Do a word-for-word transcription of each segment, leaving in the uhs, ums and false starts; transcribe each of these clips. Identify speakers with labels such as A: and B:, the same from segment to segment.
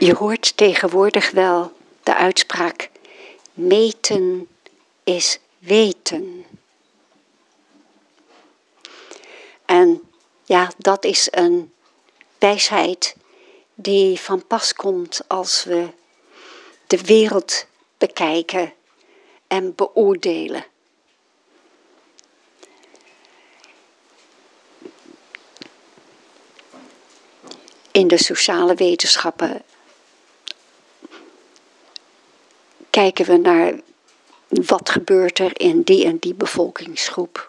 A: Je hoort tegenwoordig wel de uitspraak: meten is weten. En ja, dat is een wijsheid die van pas komt als we de wereld bekijken en beoordelen. In de sociale wetenschappen kijken we naar wat gebeurt er in die en die bevolkingsgroep.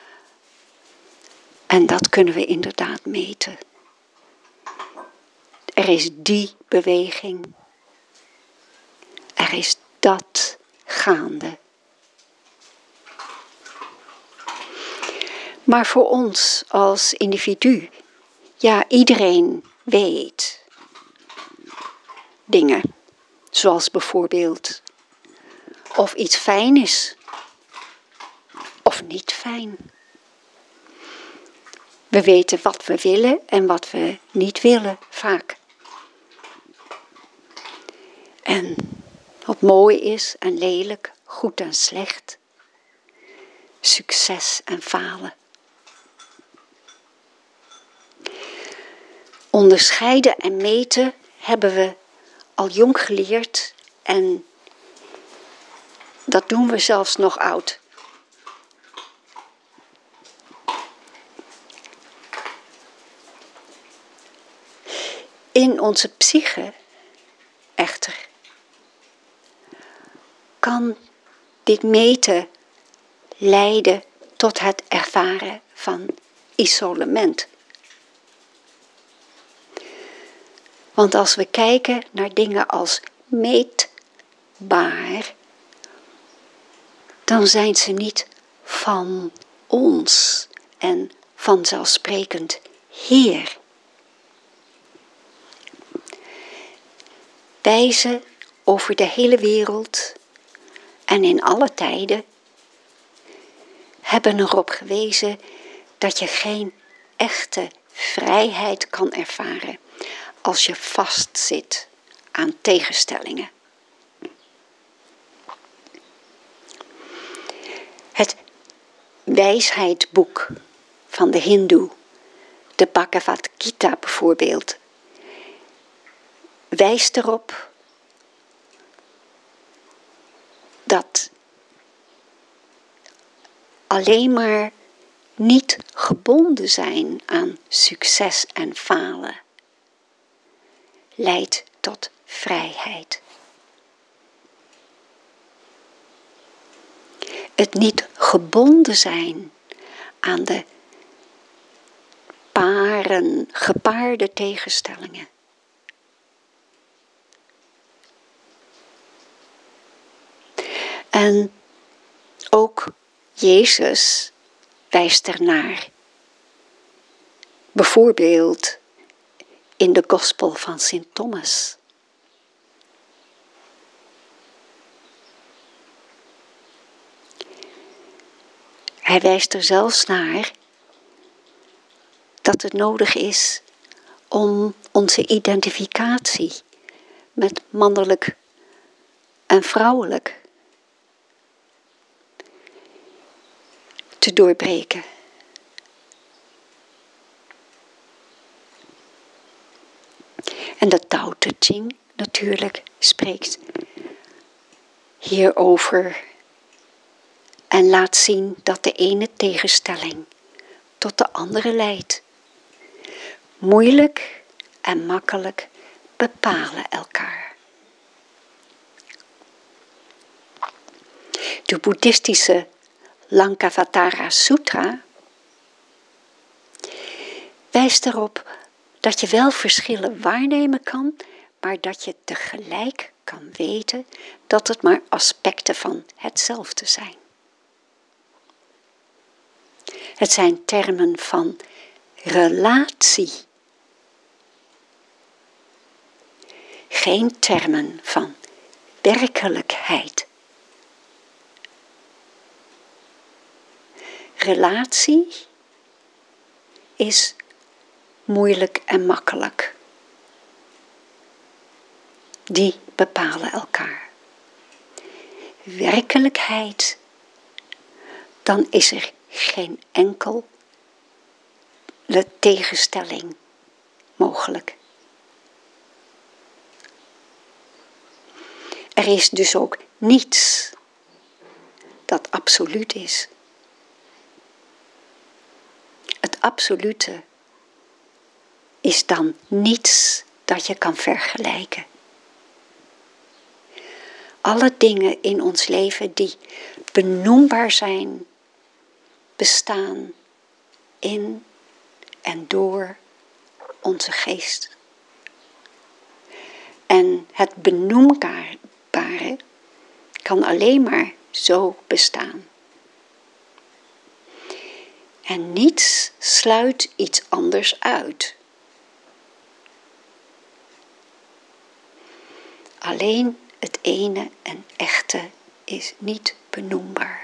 A: En dat kunnen we inderdaad meten. Er is die beweging. Er is dat gaande. Maar voor ons als individu, ja, iedereen weet dingen. Zoals bijvoorbeeld of iets fijn is of niet fijn. We weten wat we willen en wat we niet willen, vaak. En wat mooi is en lelijk, goed en slecht. Succes en falen. Onderscheiden en meten hebben we al jong geleerd en dat doen we zelfs nog oud. In onze psyche, echter, kan dit meten leiden tot het ervaren van isolement. Want als we kijken naar dingen als meetbaar, dan zijn ze niet van ons en vanzelfsprekend hier. Wijzen over de hele wereld en in alle tijden hebben erop gewezen dat je geen echte vrijheid kan ervaren als je vastzit aan tegenstellingen. Het wijsheidboek van de Hindoe, de Bhagavad Gita bijvoorbeeld, wijst erop dat alleen maar niet gebonden zijn aan succes en falen leidt tot vrijheid. Het niet gebonden zijn aan de paren, gepaarde tegenstellingen. En ook Jezus wijst ernaar. Bijvoorbeeld in de Gospel van Sint Thomas. Hij wijst er zelfs naar dat het nodig is om onze identificatie met mannelijk en vrouwelijk te doorbreken. En de Tao Te Ching natuurlijk spreekt hierover en laat zien dat de ene tegenstelling tot de andere leidt. Moeilijk en makkelijk bepalen elkaar. De boeddhistische Lankavatara Sutra wijst erop dat je wel verschillen waarnemen kan, maar dat je tegelijk kan weten dat het maar aspecten van hetzelfde zijn. Het zijn termen van relatie. Geen termen van werkelijkheid. Relatie is moeilijk en makkelijk. die bepalen elkaar. Werkelijkheid, dan is er geen enkele tegenstelling mogelijk. Er is dus ook niets dat absoluut is. Het absolute is dan niets dat je kan vergelijken. Alle dingen in ons leven die benoembaar zijn, bestaan in en door onze geest. En het benoembare kan alleen maar zo bestaan. En niets sluit iets anders uit. Alleen het ene en echte is niet benoembaar.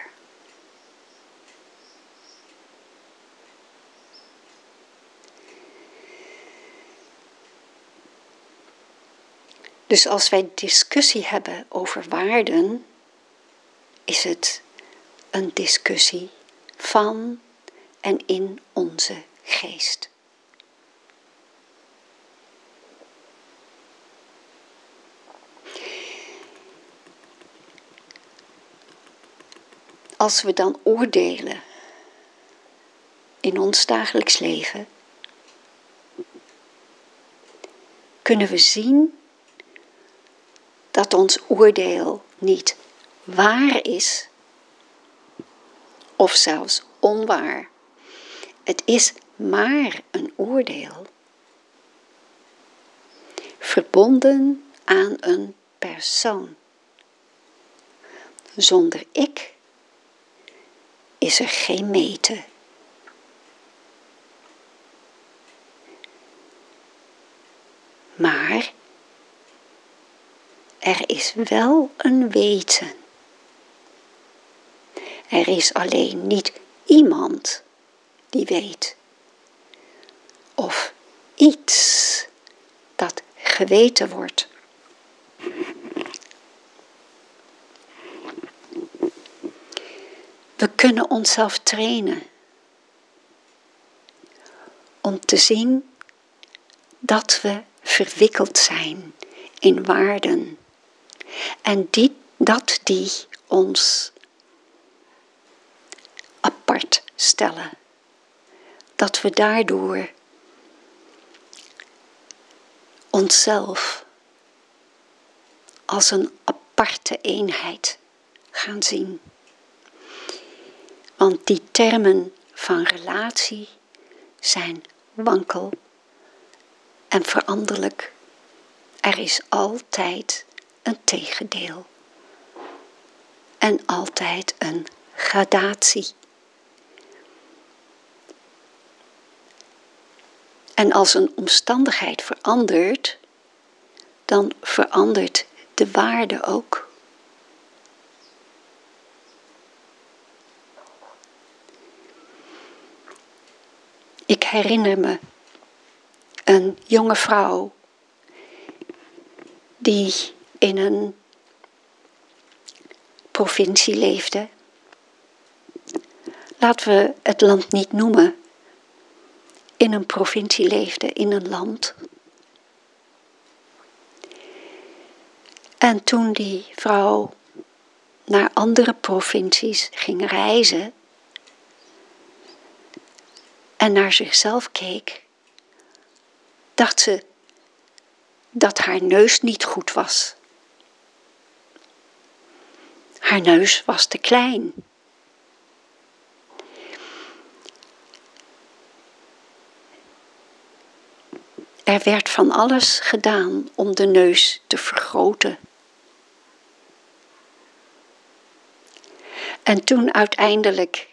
A: Dus als wij discussie hebben over waarden, is het een discussie van en in onze geest. Als we dan oordelen in ons dagelijks leven, kunnen we zien dat ons oordeel niet waar is, of zelfs onwaar. Het is maar een oordeel, verbonden aan een persoon. Zonder ik is er geen meten. Maar er is wel een weten. Er is alleen niet iemand die weet. Of iets dat geweten wordt. We kunnen onszelf trainen om te zien dat we verwikkeld zijn in waarden. En die, dat die ons apart stellen. Dat we daardoor onszelf als een aparte eenheid gaan zien. Want die termen van relatie zijn wankel en veranderlijk. Er is altijd een tegendeel. En altijd een gradatie. En als een omstandigheid verandert, dan verandert de waarde ook. Ik herinner me een jonge vrouw die in een provincie leefde. Laten we het land niet noemen. In een provincie leefde, in een land. En toen die vrouw naar andere provincies ging reizen en naar zichzelf keek, dacht ze dat haar neus niet goed was. Haar neus was te klein. Er werd van alles gedaan om de neus te vergroten. En toen uiteindelijk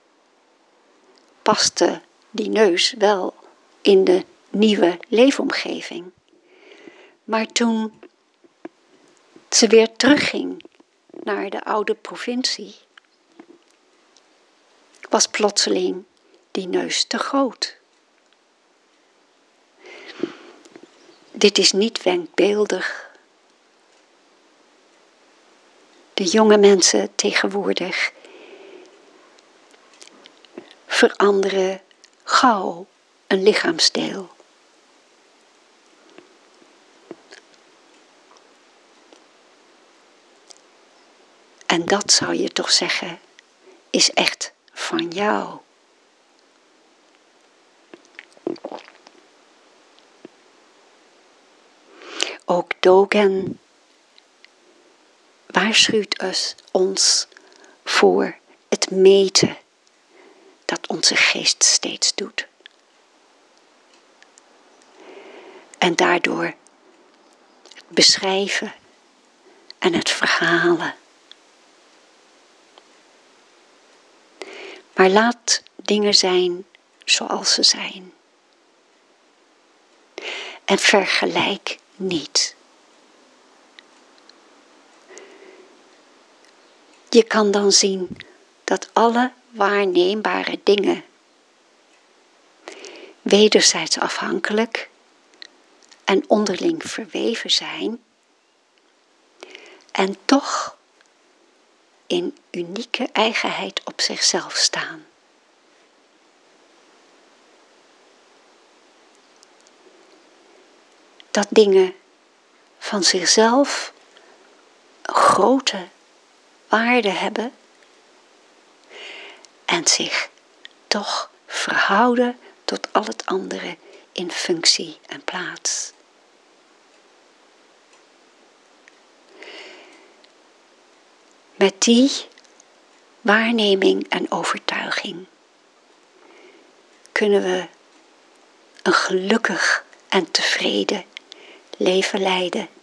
A: paste die neus wel in de nieuwe leefomgeving. Maar toen ze weer terugging naar de oude provincie, was plotseling die neus te groot. Dit is niet wendbeeldig, de jonge mensen tegenwoordig veranderen gauw een lichaamsdeel. En dat zou je toch zeggen, is echt van jou. Ook Dogen waarschuwt ons voor het meten dat onze geest steeds doet. En daardoor het beschrijven en het verhalen. Maar laat dingen zijn zoals ze zijn. En vergelijk niet. Je kan dan zien dat alle waarneembare dingen wederzijds afhankelijk en onderling verweven zijn en toch in unieke eigenheid op zichzelf staan. Dat dingen van zichzelf een grote waarde hebben en zich toch verhouden tot al het andere in functie en plaats. Met die waarneming en overtuiging kunnen we een gelukkig en tevreden leven leiden